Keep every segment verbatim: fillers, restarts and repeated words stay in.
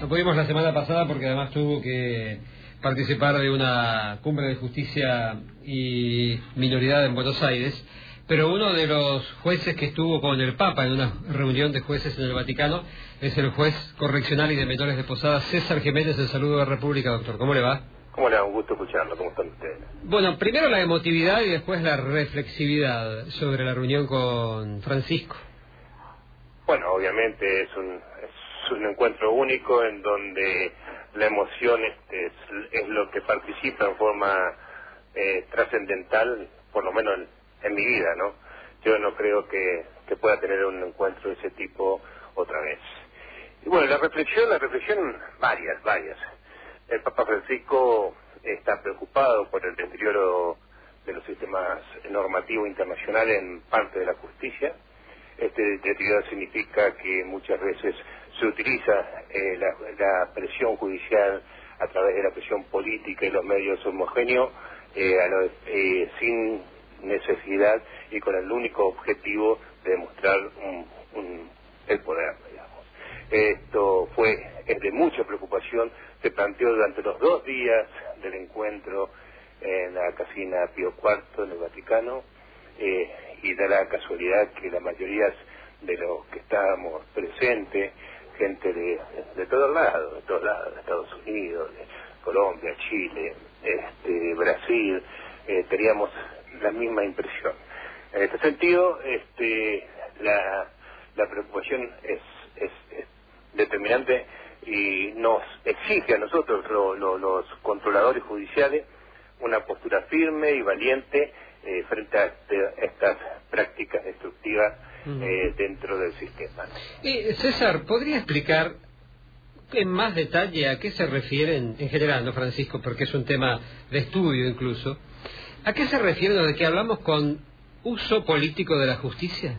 No pudimos la semana pasada porque además tuvo que participar de una cumbre de justicia y minoridad en Buenos Aires, pero uno de los jueces que estuvo con el Papa en una reunión de jueces en el Vaticano es el juez correccional y de menores de Posadas, César Jiménez, del Saludo de la República. Doctor, ¿cómo le va? ¿Cómo le da? Un gusto escucharlo. ¿Cómo están ustedes? Bueno, primero la emotividad y después la reflexividad sobre la reunión con Francisco. Bueno, obviamente es un, es un encuentro único en donde la emoción este, es, es lo que participa en forma eh, trascendental, por lo menos en, en mi vida, ¿no? Yo no creo que, que pueda tener un encuentro de ese tipo otra vez. Y bueno, la reflexión, la reflexión, varias, varias. El Papa Francisco está preocupado por el deterioro de los sistemas normativos internacionales en parte de la justicia. Este deterioro significa que muchas veces se utiliza eh, la, la presión judicial a través de la presión política y los medios homogéneos eh, a lo, eh, sin necesidad y con el único objetivo de demostrar un, un, el poder, digamos. Esto fue es de mucha preocupación, se planteó durante los dos días del encuentro en la casina Pío cuarto en el Vaticano, eh, y da la casualidad que la mayoría de los que estábamos presentes, gente de, de todos lados, de todos lados, de Estados Unidos, de Colombia, Chile, este, Brasil, eh, teníamos la misma impresión. En este sentido, este, la, la preocupación es, es, es determinante y nos exige a nosotros, lo, lo, los controladores judiciales, una postura firme y valiente eh, frente a este, estas prácticas destructivas eh, dentro del sistema. Eh, César, ¿podría explicar en más detalle a qué se refieren, en general, no Francisco, porque es un tema de estudio incluso, a qué se refieren de que hablamos con uso político de la justicia?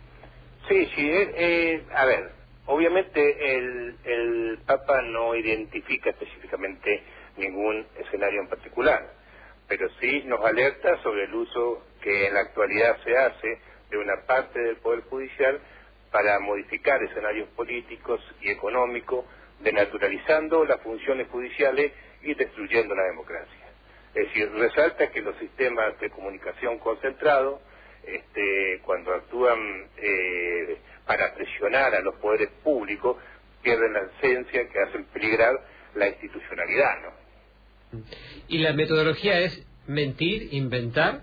Sí, sí, eh, eh, a ver, obviamente el, el Papa no identifica específicamente ningún escenario en particular, pero sí nos alerta sobre el uso que en la actualidad se hace de una parte del Poder Judicial para modificar escenarios políticos y económicos, denaturalizando las funciones judiciales y destruyendo la democracia. Es decir, resalta que los sistemas de comunicación concentrados, este, cuando actúan eh, para presionar a los poderes públicos, pierden la esencia que hacen peligrar la institucionalidad, ¿no? ¿Y la metodología es mentir, inventar?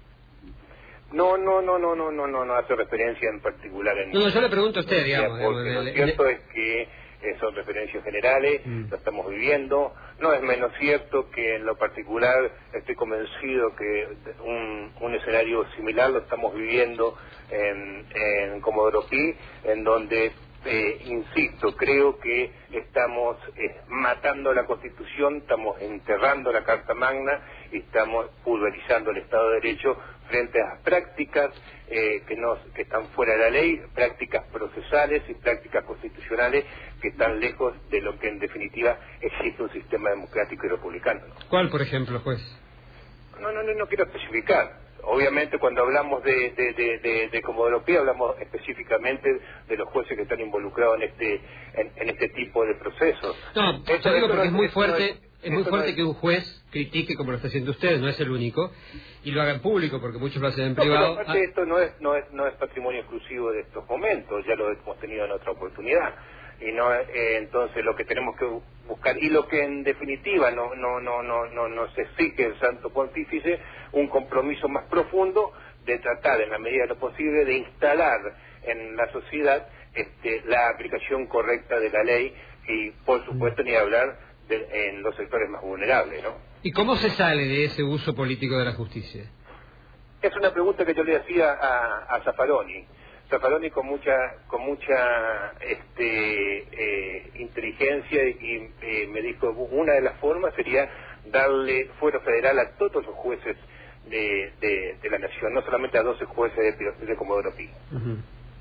No, no, no, no, no, no, no, no hace referencia en particular en... No, no, yo le pregunto a usted, digamos. Porque digamos, lo el, cierto el... es que eh, son referencias generales, mm. lo estamos viviendo. No es menos cierto que en lo particular estoy convencido que un, un escenario similar lo estamos viviendo en, en Comodoro Pi, en donde, eh, insisto, creo que estamos eh, matando la Constitución, estamos enterrando la Carta Magna y estamos pulverizando el Estado de Derecho frente a las prácticas eh, que, nos, que están fuera de la ley, prácticas procesales y prácticas constitucionales que están lejos de lo que en definitiva existe un sistema democrático y republicano. ¿Cuál, por ejemplo, juez? No, no, no, no quiero especificar. Obviamente cuando hablamos de, de, de, de, de Comodoro Pi hablamos específicamente de los jueces que están involucrados en este en, en este tipo de procesos. No, Esto, yo digo esto porque no es muy esto fuerte, no es, es muy fuerte no es, que un juez critique como lo está haciendo usted, no es el único, y lo haga en público porque muchos lo hacen en no, privado. pero aparte esto no es, no es no es patrimonio exclusivo de estos momentos, ya lo hemos tenido en otra oportunidad. Y no eh, entonces lo que tenemos que buscar y lo que en definitiva no no no no no nos exige el Santo Pontífice, un compromiso más profundo de tratar en la medida de lo posible de instalar en la sociedad este, la aplicación correcta de la ley y por supuesto ni hablar de, en los sectores más vulnerables, ¿no? ¿Y cómo se sale de ese uso político de la justicia? Es una pregunta que yo le hacía a, a Zaffaroni. Zaffaroni con mucha con mucha este, eh, inteligencia y eh, me dijo una de las formas sería darle fuero federal a todos los jueces de, de, de la nación, no solamente a doce jueces de, de Comodoro Pi. Uh-huh.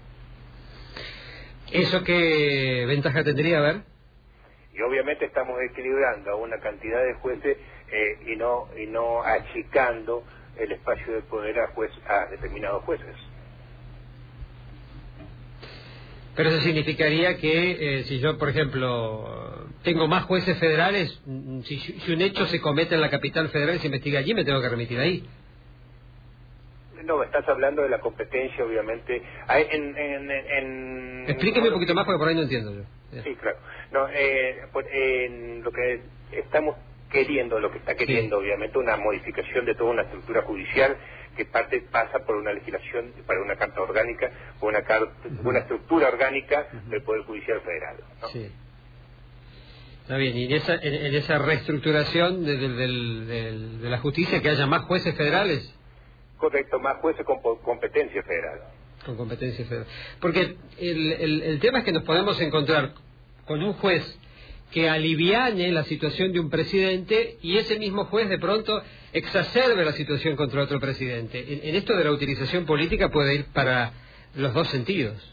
¿Eso qué ventaja tendría, a ver? Y obviamente estamos equilibrando a una cantidad de jueces eh, y no y no achicando el espacio de poder a, juez, a determinados jueces. Pero eso significaría que eh, si yo, por ejemplo, tengo más jueces federales, si, si un hecho se comete en la capital federal y se investiga allí, me tengo que remitir ahí. No, estás hablando de la competencia, obviamente. Hay, en, en, en, Explíqueme un poquito más porque por ahí no entiendo yo. Sí, claro. No, eh, pues, en lo que estamos queriendo, lo que está queriendo, sí, obviamente, una modificación de toda una estructura judicial que parte pasa por una legislación, para una carta orgánica, por una, carta, uh-huh. una estructura orgánica uh-huh. del Poder Judicial Federal, ¿no? Sí. Está bien, y en esa, en, en esa reestructuración de, de, de, de, de la justicia, que haya más jueces federales. Correcto, más jueces con competencia federal. Con competencia federal. Porque el, el, el tema es que nos podemos encontrar con un juez que aliviane la situación de un presidente y ese mismo juez de pronto exacerbe la situación contra otro presidente. En, en esto de la utilización política puede ir para los dos sentidos.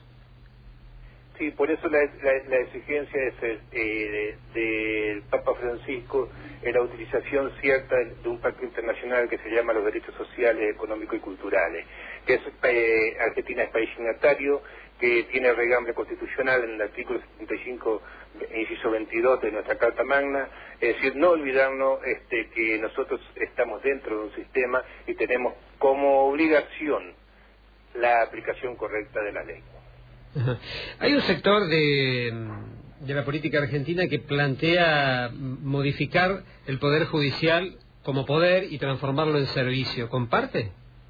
Sí, por eso la, la, la exigencia es el, eh, del de Papa Francisco en la utilización cierta de un pacto internacional que se llama los derechos sociales, económicos y culturales, que es eh, Argentina es país signatario, que tiene regambre constitucional en el artículo setenta y cinco, inciso veintidós de nuestra Carta Magna, es decir, no olvidarnos este, que nosotros estamos dentro de un sistema y tenemos como obligación la aplicación correcta de la ley. Ajá. Hay un sector de, de la política argentina que plantea modificar el Poder Judicial como poder y transformarlo en servicio. ¿Comparte?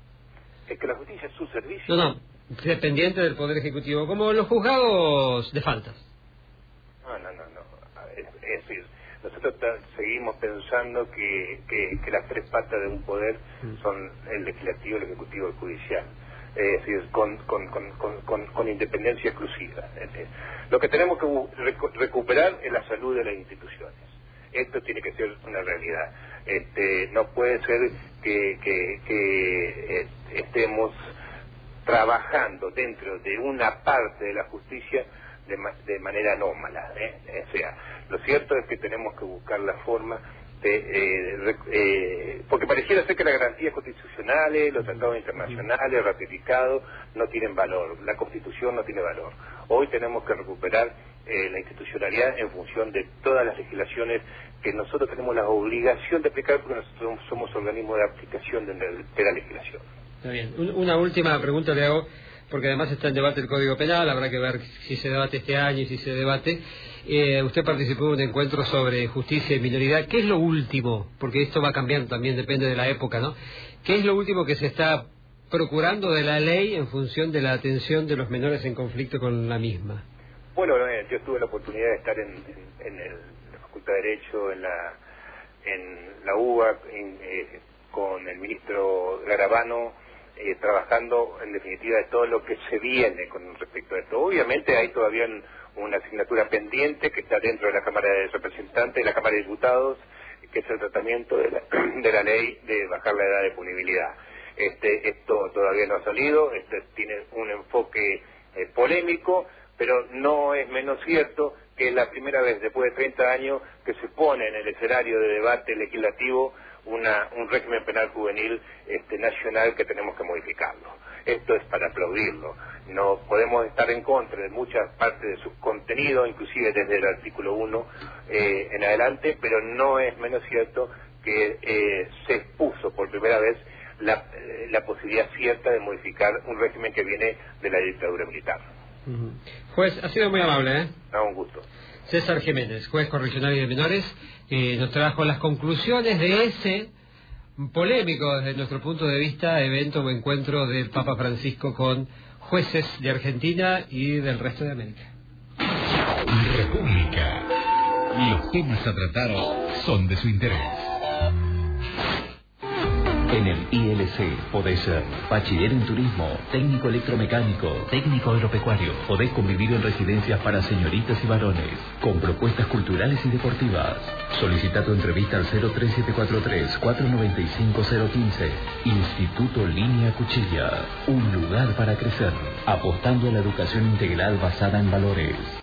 Es que la justicia es su servicio. No, no, dependiente del Poder Ejecutivo, como los juzgados de faltas. No, no, no, no. Es, es decir, nosotros seguimos pensando que, que, que las tres patas de un poder son el legislativo, el ejecutivo y el judicial. Es decir, con, con, con, con, con independencia exclusiva. Es decir, lo que tenemos que recu recuperar es la salud de las instituciones. Esto tiene que ser una realidad. Este, no puede ser que, que, que eh, estemos trabajando dentro de una parte de la justicia de, ma de manera anómala, ¿eh? O sea, lo cierto es que tenemos que buscar la forma de, eh, eh, porque pareciera ser que las garantías constitucionales, los tratados internacionales ratificados no tienen valor, la Constitución no tiene valor. Hoy tenemos que recuperar eh, la institucionalidad en función de todas las legislaciones que nosotros tenemos la obligación de aplicar, porque nosotros somos organismos de aplicación de, de la legislación. Está bien. Una última pregunta le hago, porque además está en debate el Código Penal, habrá que ver si se debate este año y si se debate. Eh, usted participó en un encuentro sobre justicia y minoridad. ¿Qué es lo último? Porque esto va cambiando también, depende de la época, ¿no? ¿Qué es lo último que se está procurando de la ley en función de la atención de los menores en conflicto con la misma? Bueno, eh, yo tuve la oportunidad de estar en, en, en, el, en la Facultad de Derecho, en la, en la U B A, en, eh, con el ministro Garabano, Eh, trabajando en definitiva de todo lo que se viene con respecto a esto. Obviamente hay todavía un, una asignatura pendiente que está dentro de la Cámara de Representantes y la Cámara de Diputados, que es el tratamiento de la, de la ley de bajar la edad de punibilidad. Este, esto todavía no ha salido, este tiene un enfoque eh, polémico, pero no es menos cierto que es la primera vez después de treinta años que se pone en el escenario de debate legislativo Una, un régimen penal juvenil este, nacional que tenemos que modificarlo. Esto es para aplaudirlo. No podemos estar en contra de muchas partes de sus contenidos, inclusive desde el artículo uno eh, en adelante, pero no es menos cierto que eh, se expuso por primera vez la, eh, la posibilidad cierta de modificar un régimen que viene de la dictadura militar. Uh-huh. Juez, ha sido muy amable, ¿eh? No, un gusto. César Jiménez, juez correccional y de menores, eh, nos trajo las conclusiones de ese polémico, desde nuestro punto de vista, evento o encuentro del Papa Francisco con jueces de Argentina y del resto de América. República. Los temas a tratar son de su interés. En el I L C podés ser bachiller en turismo, técnico electromecánico, técnico agropecuario. Podés convivir en residencias para señoritas y varones, con propuestas culturales y deportivas. Solicita tu entrevista al cero tres siete cuatro tres, cuatro nueve cinco, cero uno cinco. Instituto Línea Cuchilla, un lugar para crecer, apostando a la educación integral basada en valores.